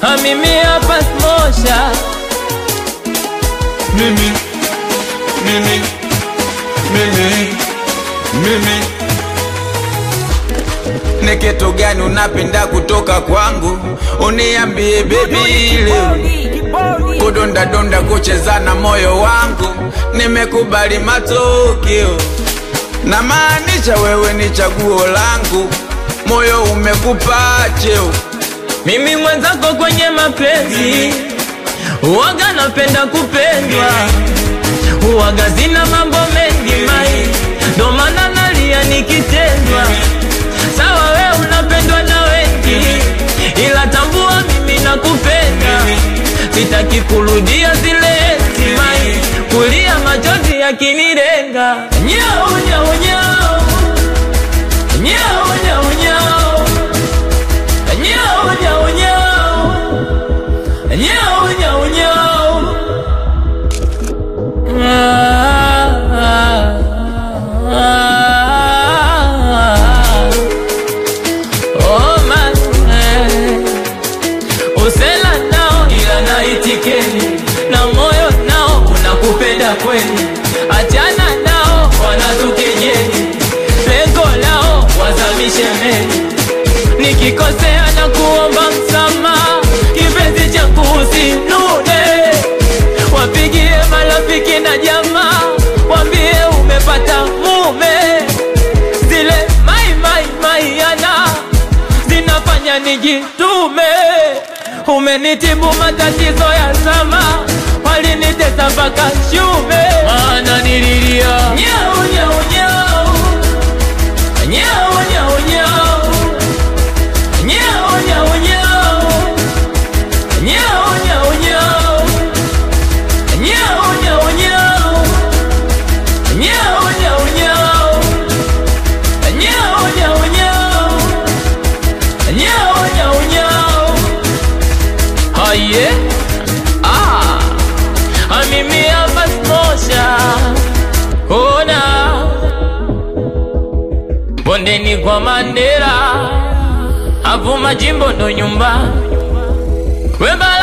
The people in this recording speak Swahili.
mimi hapa Smosha. Mimi ni kitu gani unapenda kutoka kwangu? Uniambie baby leo. Kudonda donda kucheza na moyo wangu, nimekubali matokeo. Na maanisha wewe ni chaguo langu, moyo umekupa cheo. Mimi mwenzako kwenye mapenzi, uwaga napenda kupendwa. Uwaga zina mambo mengi mai, ndo maana nalia nikitendwa. Sawa we unapendwa na wengi, ila tambua mimi nakupenda. Sitaki kurudia zile eti mai, kulia machozi yakinilenga. Nyao nyao nyao, nyao nyao nyao, nyao nyao nyao, nyao nyao nyao. Oh man, usela nao ila naitikeni, na moyo nao unakupenda kweli. Achana nao wanatukejeli, lengo lao wazamishe meli. Nikikosea na kuomba msamaha, kipenzi changu usinune. Wapigie marafiki na jamaa, wambie umepata mume. Zile mai yana zinafanya nijitume. Umenitibu matatizo ya zama, walinitesa mpaka shume. Maana nililia nyao nyao nyao, nyao nyao nyao, nyao nyao nyao, nyao nyao nyao, nyao nyao nyao, nyao nyao nyao, nyao nyao nyao, nyao nyao nyao. Haye mimi hapa Smosha. Ona bondeni kwa Mandela, hapo majimbo ndo nyumba. Weba